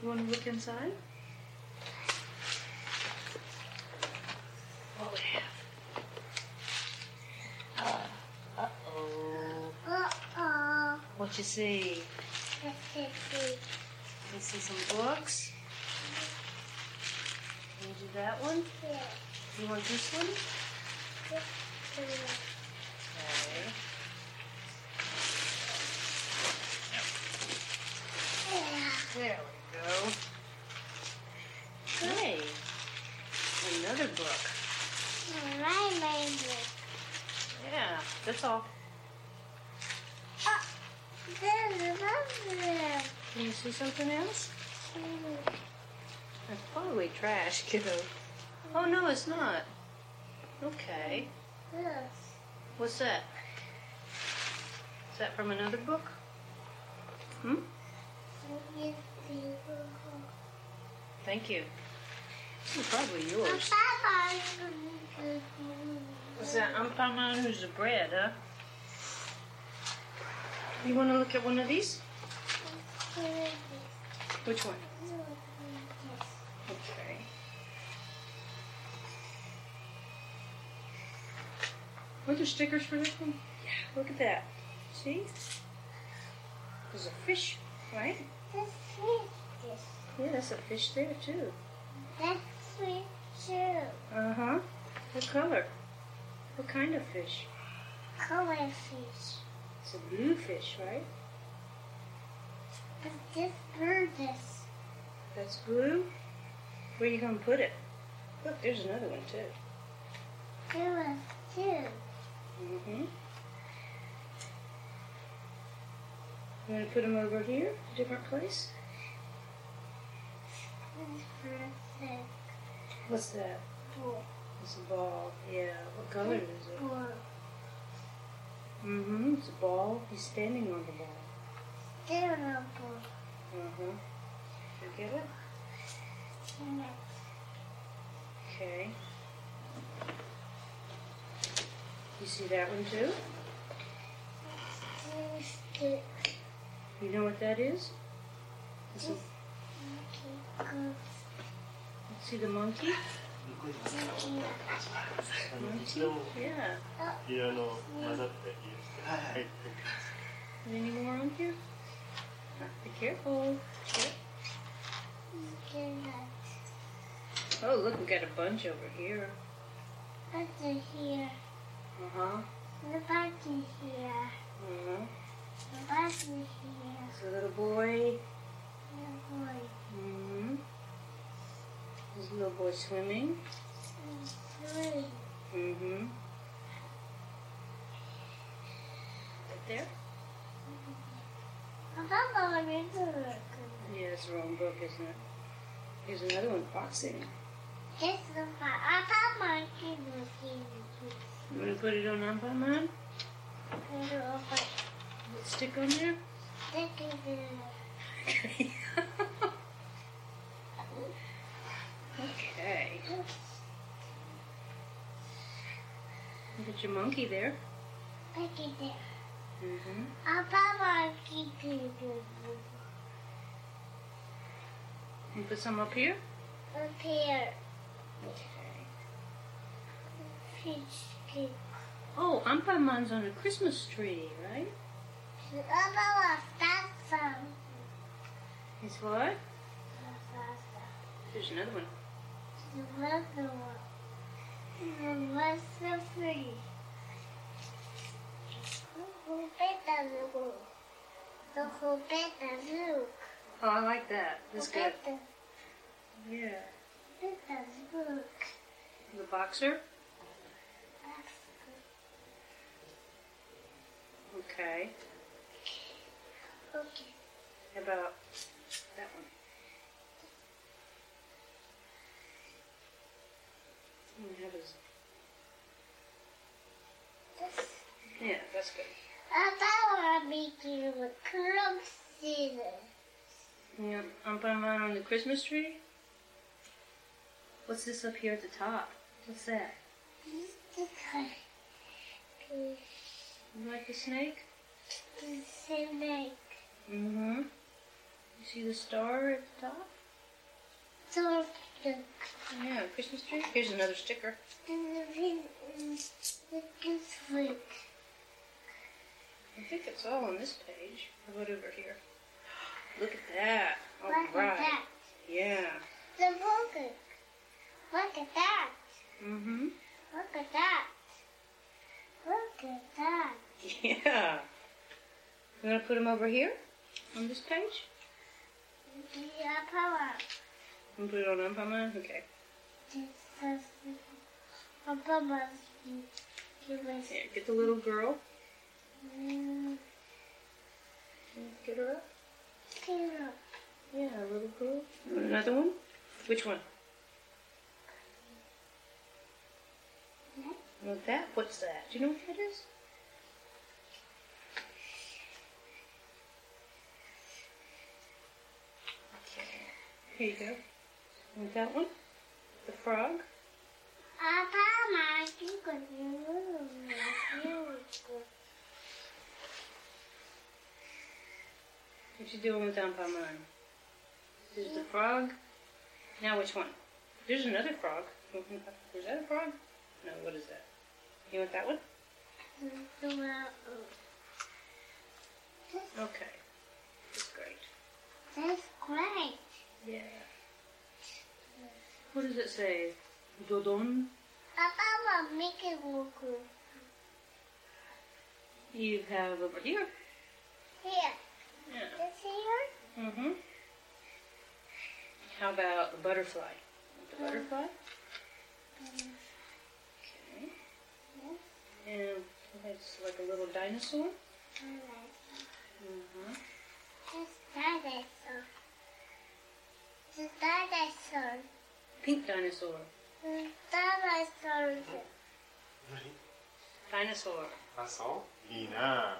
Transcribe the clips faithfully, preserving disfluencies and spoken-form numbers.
You want to look inside? What we have? Uh, uh-oh. Uh-oh. What you see? Let's see. You see some books? Can you do that one? Yeah. You want this one? This one. Okay. Yeah. There we go. Hey, another book. My language. Yeah, that's all. Oh, there's another. Can you see something else? Mm. That's probably trash, kiddo. Oh, no, it's not. Okay. Yes. What's that? Is that from another book? Hmm? Thank you. It's probably yours. What's that? Ampaman's bread, huh? You want to look at one of these? Which one? Okay. Are there stickers for this one? Yeah, look at that. See? There's a fish, right? That's sweet. Yeah, that's a fish there, too. That's sweet, too. Uh-huh. What color? What kind of fish? Color fish. It's a blue fish, right? But this bird is. That's blue? Where are you going to put it? Look, there's another one, too. There was two. Mm-hmm. You want to put them over here, a different place? This bird is What's that? ball. It's a ball. Yeah. What color is it? Ball. Mm-hmm. It's a ball. He's standing on the ball. There is a ball. Uh-huh. You get it? And Okay. You see that one, too? it's stick. You know what that is? It's a, Okay, see the monkey? good. Monkey? Yeah. いろいろ混ざっていいですか？はい。 Any more on here? Be careful. Shit. Oh, look, we got a bunch over here. What's in here? Uh-huh. What's in here? Uh-huh. What's in here? It's a little boy. Little boy. Mm-hmm. There's a little boy swimming. Three. Mm-hmm. Right there? Papa, read the book. Yeah, it's the wrong book, isn't it? Here's another one, boxing. It's the Papa, keep looking. You want to put it on Ampaman? Stick on there? Stick it there. Okay. Okay. Look at your monkey there. Stick it there. Mm-hmm. Papa, keep it there. And put some up here? Up here. Okay. Fish cake. Oh, Ampaman's on a Christmas tree, right? Papa, that's some. It's what? There's another one. Another one. What's the free? Who bet the look? The who bet the look? Oh, I like that. That's Who good. bet the Yeah. bet the look? The boxer? That's Okay. good. Okay. How about that one? Hmm, how does... This. Yeah, that's good. Papa, make you a club scissors. Yeah, Ampaman on the Christmas tree? What's this up here at the top? What's that? The You like the snake? snake. Mm-hmm. You see the star at the top? So the Yeah, Christmas tree. Here's another sticker. the gift week. I think it's all on this page. How about over here? Look at that. All Look right. at that. Yeah. The pocket. Look at that. Mm-hmm. Look at that. Look at that. Yeah. You want to put them over here on this page? Yeah, Papa. And put it on Uncle Mine? Okay. This is Papa. Give us. Here, get the little girl. Mm, Get her up. Zero. Yeah, little girl. You want another one? Which one? That. You want that? What's that? Do you know what that is? Okay. Here you go. You want that one? The frog? Papa, you could do What you doing with Uncle Mine? There's the frog. Now which one? There's another frog. Is that a frog? No, what is that? You want that one? Okay. That's great. That's great. Yeah. What does it say? Dodon? Papa, make it look good. You have over here. Here. Yeah. This here? Mm-hmm. How about the butterfly? The butterfly? Okay. And it's like a little dinosaur. Mm-hmm. This dinosaur. This dinosaur. Pink dinosaur. This dinosaur. 何 Dinosaur. あ、そういいな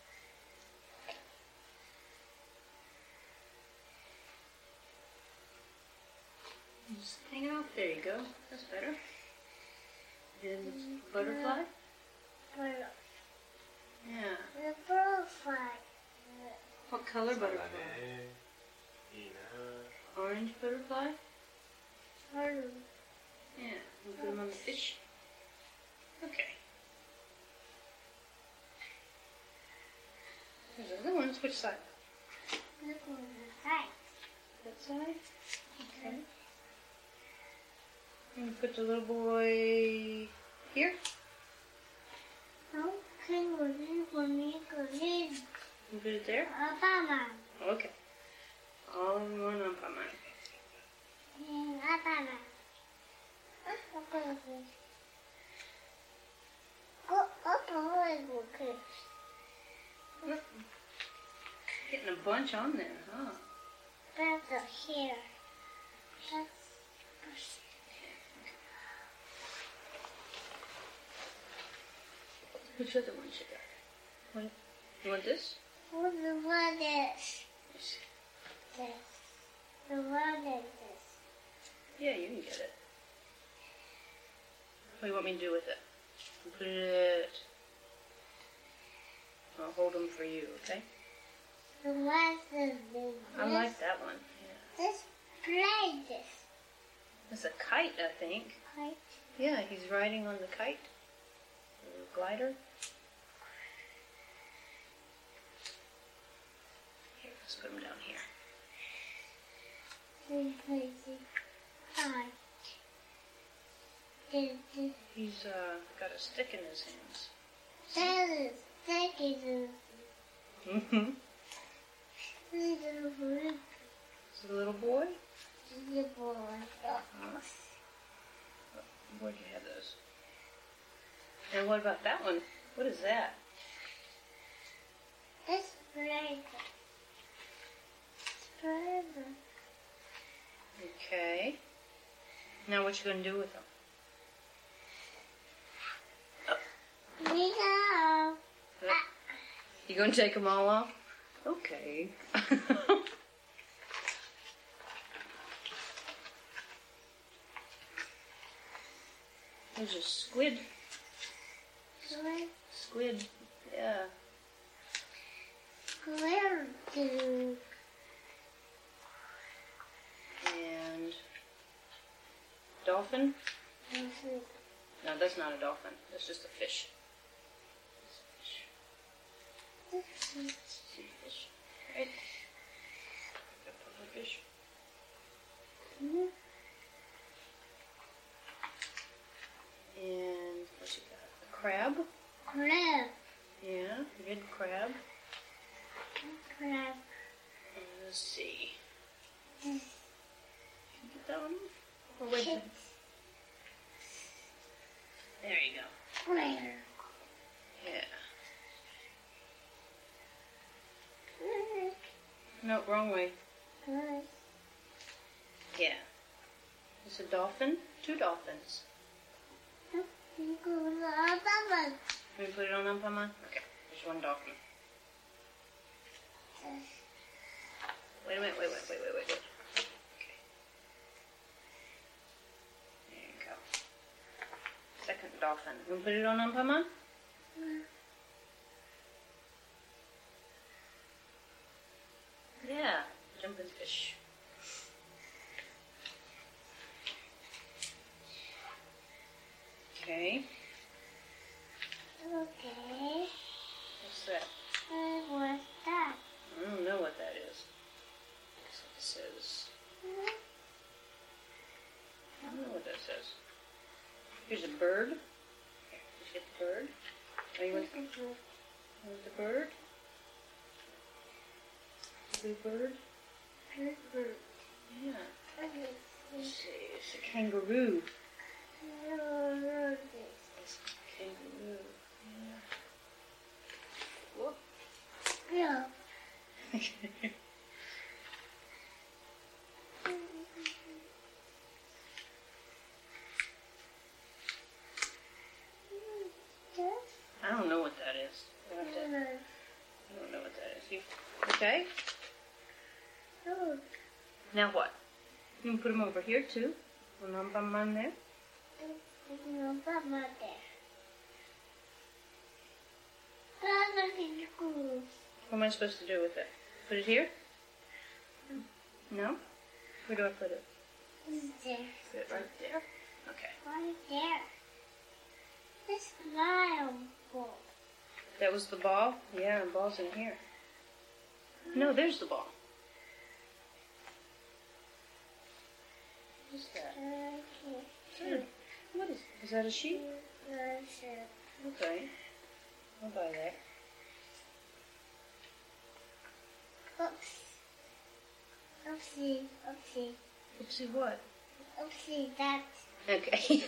Just hang out. There you go. That's better. And the butterfly? Butterfly. Yeah. The butterfly. What color そうだ butterfly? ねいいな Orange butterfly? Butterfly. Yeah. We'll put them on the fish. Okay. There's other ones. Which side? Look on the side. That side? Okay. And put the little boy here. No, can we leave when we go in? And put it there. Papa. Okay. All in one on Mine. Papa. Go up and look. Getting a bunch on there, huh? That's here. That's Which other ones you got? What? You want this? what the one is Yes. this. The one is this. Yeah, you can get it. What do you want me to do with it? Put it... I'll hold them for you, okay? The one is this. I like that one. Yeah. This play this. It's a kite, I think. Right? Yeah, he's riding on the kite. The glider. Here, let's put him down here. Three crazy. Five. This is He's uh, got a stick in his hands. seven. Six is Mm-hmm. this is a blue. Is it a little boy? This is a boy. Huh? Where'd you have those? And what about that one? What is that? This play. Play. Okay. Now what you gonna do with them? We go. You gonna take them all off? Okay. There's a squid. Squid. Squid. Yeah. Where do? dolphin? Dolphin. No, that's not a dolphin. That's just a fish. Dolphin. Sea fish. Right? Puffer fish. Mhm. And what you got? A crab? Crab. Yeah, good crab. Crab. And let's see. Mm. Can you get that one? Or wait. Kids. There you go. Where? Yeah. No, wrong way. Good. Yeah. It's a dolphin. Two dolphins. You go to the other one. Can we put it on Ampama? Okay. There's one dolphin. Wait a minute. Wait, wait, wait, wait, wait, wait. Okay. There you go. Second dolphin. Can we put it on Ampama? Yeah. Jumping fish. Okay. Okay. What's that? Uh, what's that? I don't know what that is. That's what it says. I don't know what that says. Here's a bird. Here, did you get the bird? Oh, you want, you want the bird? Blue bird? Good bird. Yeah. Okay. Let's see. It's a kangaroo. No, no, It's a kangaroo. Yeah. Whoop. no. I don't know what that is. I don't, have to- I don't know what that is. You, okay? No. Now what? You can put them over here too. Put them on there. No, Mama there. Mama is good. What am I supposed to do with it? Put it here? No? Where do I put it? There. Put it right there. Okay. Right there. This smile ball. That was the ball? Yeah, the ball's in here. No, there's the ball. What's that? Okay. What is Is that a sheep? That's it. Okay. I'll buy that. Oops. Oopsie. Oopsie. Oopsie what? Oopsie. That's. Okay.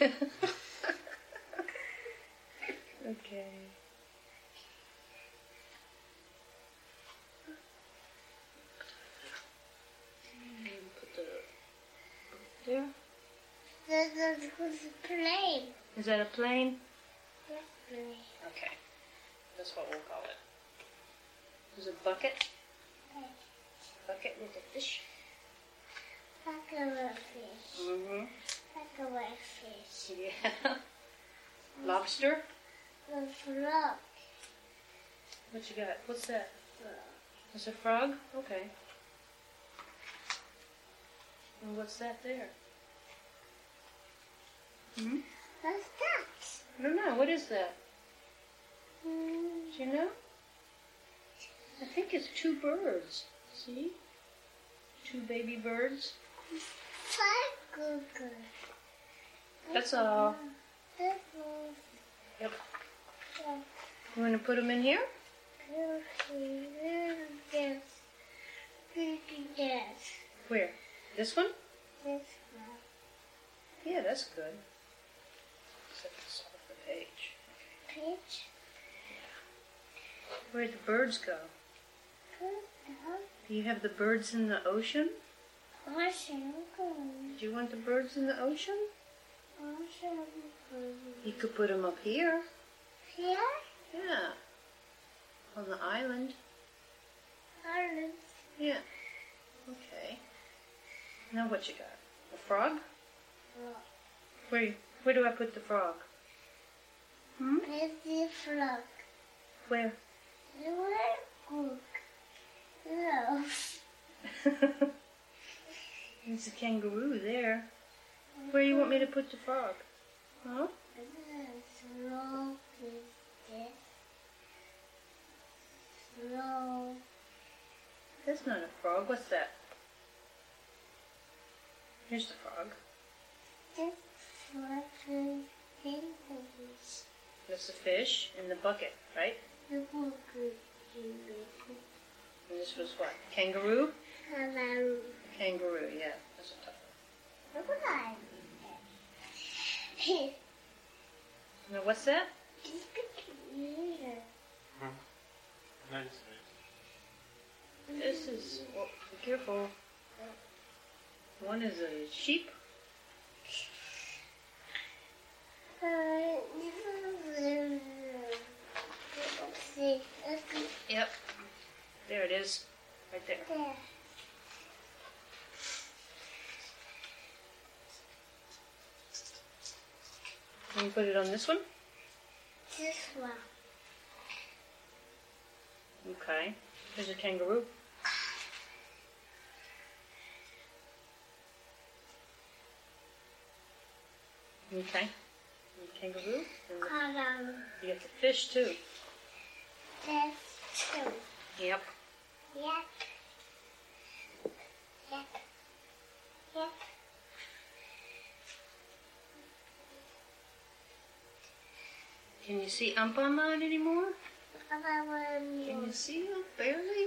Okay. And put the there. This is a plane. Is that a plane? Yes, plane. Okay. That's what we'll call it. There's a bucket. Okay. Bucket with a fish. Bucket fish. Mm-hmm. Bucket fish. Yeah. Lobster. The frog. What you got? What's that? It's a frog? Okay. And what's that there? Hmm? What's that? I don't know. What is that? Mm, Do you know? I think it's two birds. See? Two baby birds. Five good. That's all. That's all. Yep. Yeah. You want to put them in here? Okay. This. This. Where? This one? This one. Yeah, that's good. Set this off the page. Pitch. Where'd the birds go? Put Do you have the birds in the ocean? the ocean. Do you want the birds in the ocean? Ocean. You could put them up here. Here. Yeah. On the island. Island. Yeah. Okay. Now what you got? A frog? Where where do I put the frog? Hmm? Where's the frog? Where? Where cook? No. There's a kangaroo there. Where do you want me to put the frog? Huh? Slow is this. Slow. That's not a frog. What's that? Here's the frog. This one is That's the fish in the bucket, right? the book. And this was what? Kangaroo? Hello. Kangaroo, yeah. That's a tough Look what I one. Now, what's that? Here. Nice. This is, well, be careful. One is a sheep. Uh, this is, let's see. Let's see. Yep. There it is. Right there. There. Can you put it on this one? This one. Okay. There's a kangaroo. Okay. And the kangaroo. And the, Hello. you get the fish too. There's two. Yep. Yak. Yak. Yak. Can you see Ampaman anymore? About one Can more. you see him? Barely?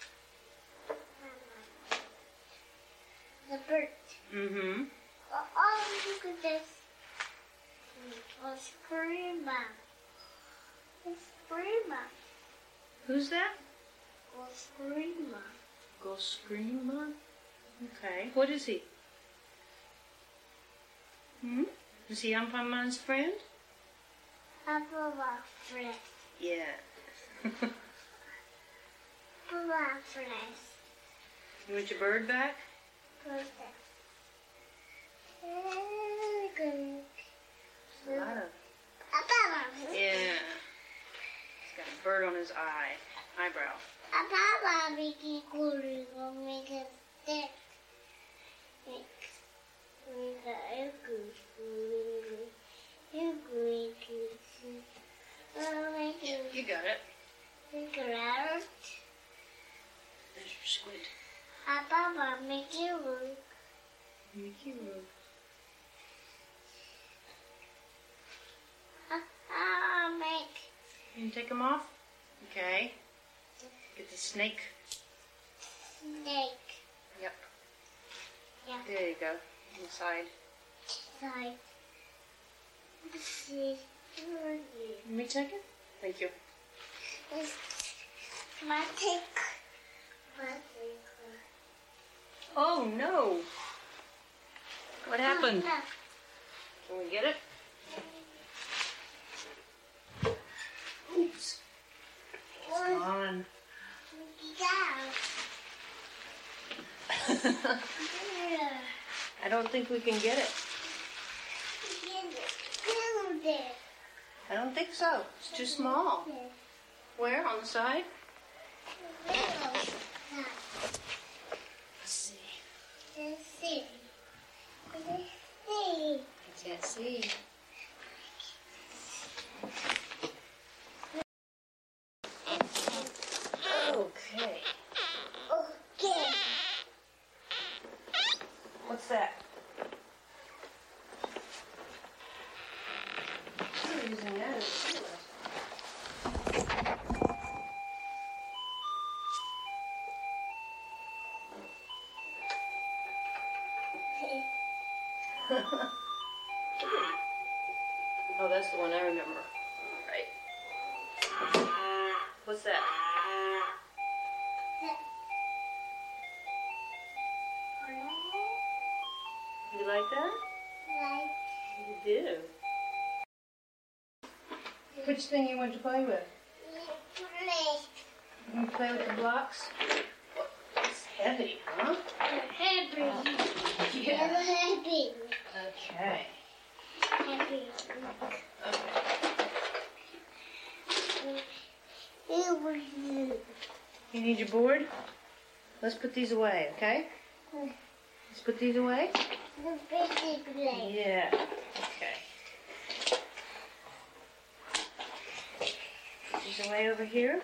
The bird. Mm-hmm. Oh, oh, look at this. A screamer. A screamer. Who's that? A screamer. Go scream on. Okay. What is he? Hmm? Is he Ampaman's friend? Ababa friend. Yeah. Ababa friend. You want your bird back? Perfect. Good. A lot of. Ababa. Yeah. He's got a bird on his eye. Eyebrow. Ababa making cooling will make a stick. Make make a good. You going to oh, make Yeah, it you got it. make it out. There's your squid. Ababa make it work. Mickey Rook. Ah, make Can you take him off? Okay. Get the snake. snake. Yep. Yeah, There you go. Inside. side. This is really. Let me take it. Thank you. It's my take. My take. Oh no! What happened? Oh, Can we get it? Oops. no. Come on. Yeah. I don't think we can get it. Build it. I don't think so. It's too small. Where? On the side? Build that. Let's see. Let's see. Let's see. I can't see. Okay. Okay. What's that? I'm using that as a tool. Oh, that's the one I remember. Right. What's that? You like that? Like You do. Which thing you want to play with? play. You play with the blocks? It's heavy, huh? Happy. Yeah. Happy. Okay. Happy. You need your board? Let's put these away, okay? Let's put these away. The big blade. Yeah. Okay. These away over here.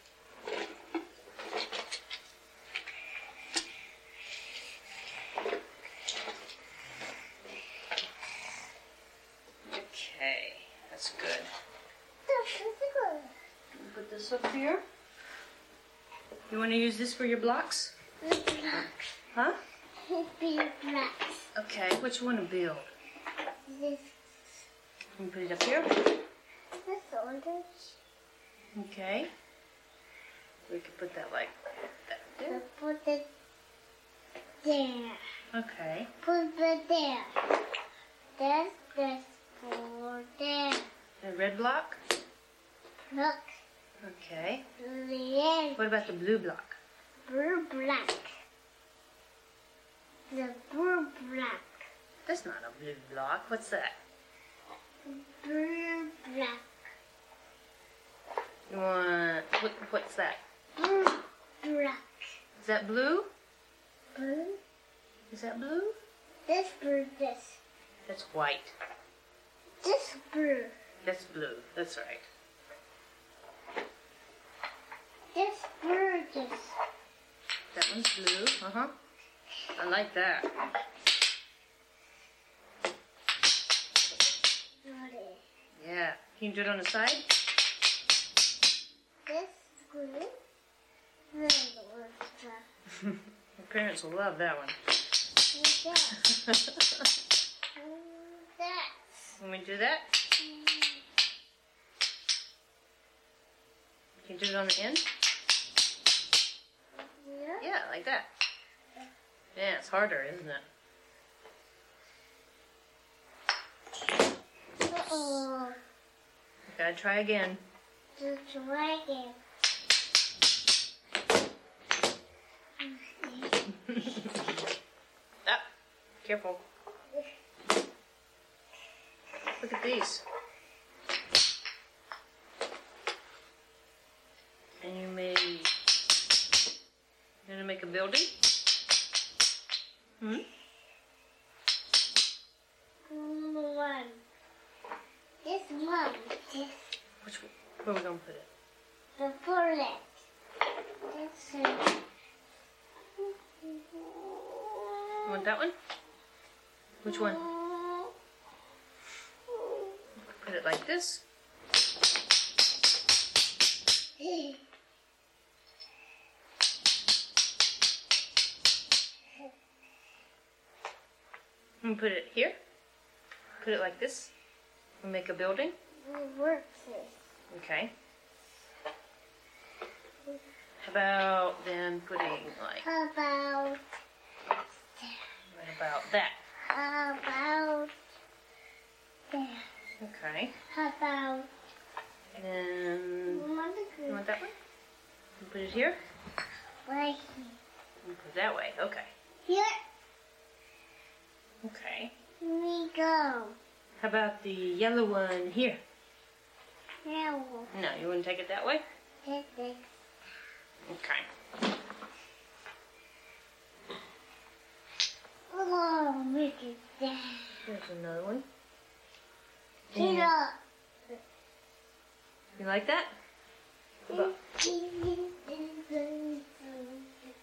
Okay, that's good. Put this up here. You want to use this for your blocks? The blocks. Huh? The big blocks. Okay, which one to build? This, Can you put it up here? this orange. Okay. We could put that like that So there. put it there. Okay. Put it there. There's this for there. The red block? Look. Okay. Red. What about the blue block? Blue black. The blue black. That's not a blue block. What's that? Blue black. You want, what, what's that? Blue black. Is that blue? Blue. Is that blue? This blue. This. That's white. This blue. That's blue. That's right. This blue. This. That one's blue. Uh-huh. I like that. Sorry. Yeah. Can you do it on the side? This blue. This blue. Your parents will love that one. That. That. Can we do that? Can you do it on the end? Yeah. Yeah, like that. Yeah, it's harder, isn't it? Uh-oh. Gotta try again. The dragon. Ah, careful. Look at these. And you made. You're gonna make a building? Hmm? One. This one. This. Which one? Where are we gonna put it? The bullet. This one. You want that one? Which one? Put it like this. And put it here. Put it like this. And make a building. It works. Okay. How about then putting like, How about, what about that? how about there? Okay. How about, And then, you want that one? You put it here? right And put it that way. Okay. here? Okay. Here we go. How about the yellow one here? Now, No, you wouldn't take it that way? take this. Okay. Oh, look at that. There's another one. Get up. You like that? How about- This